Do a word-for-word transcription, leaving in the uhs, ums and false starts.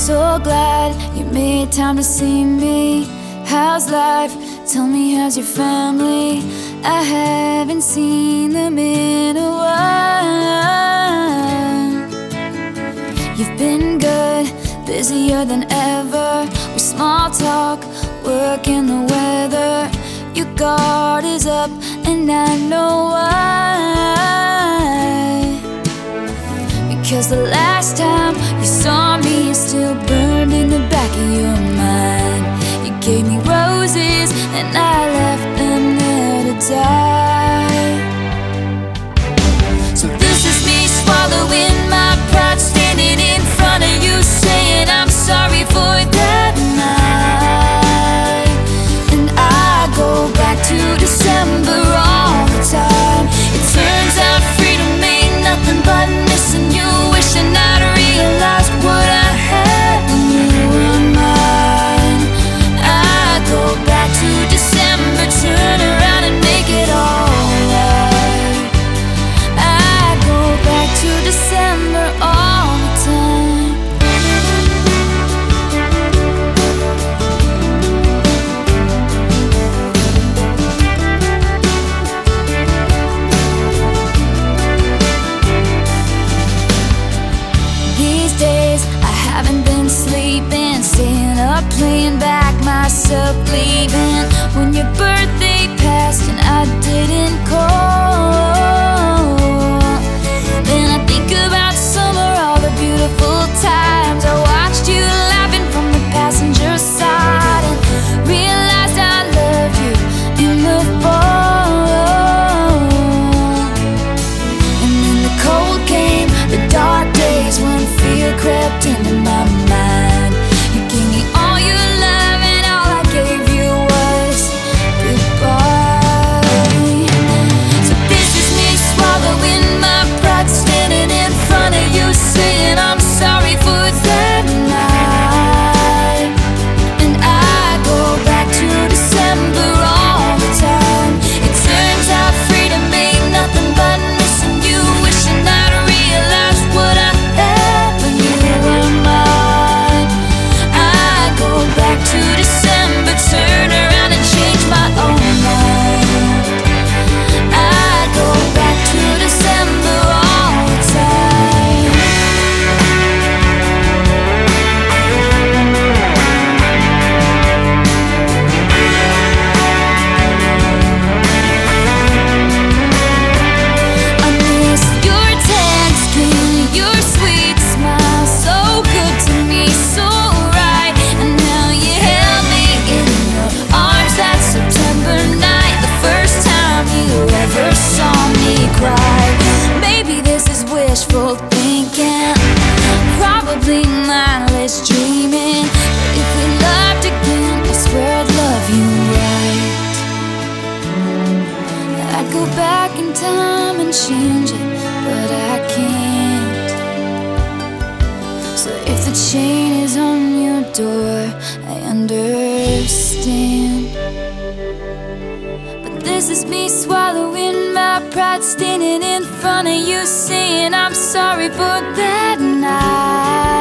so glad you made time to see me. How's life? Tell me, how's your family? I haven't seen them in a while. You've been good, busier than ever, with small talk, work and the weather. Your guard is up and I know why. Because the last time you saw me is still burned in the back of your mind. You gave me roses and I left them there to die. So this is me swallowing my pride, standing in front of you saying I'm sorry for that night. And I go back to December all the time. It turns out freedom ain't nothing but missing you, wishing I'd realized what I had when you were mine. I go back to December, turn around and make it all right. I go back to December all the time. These days I haven't been sleeping, staying up, playing back myself, leaving when your birthday passed and I didn't call. Then I think about summer, all the beautiful times I watched you laughing from the passenger side, and realized I loved you in the fall. And then the cold came, the dark days when fear crept into my mind. You gave me all your love and all I gave you was goodbye. So this is me swallowing my pride, standing in front of you saying I'm sorry for that night. And I go back to December all the time. It turns out freedom ain't nothing but missing you, wishing I'd realized what I had when you were mine. I go back to December, turn around and change my own mind. I go back to December all the time. I miss your tan skin, your sweet smile, so good to me, so right. And now you held me in your arms that September night, the first time you ever saw me cry. Maybe this is wishful thinking, probably mindless dreaming, but if we loved again, I swear I'd love you right. I'd go back in time and change it, but I can't. So if the chain is on your door, I understand. But this is me swallowing my pride, standing in front of you saying I'm sorry for that night.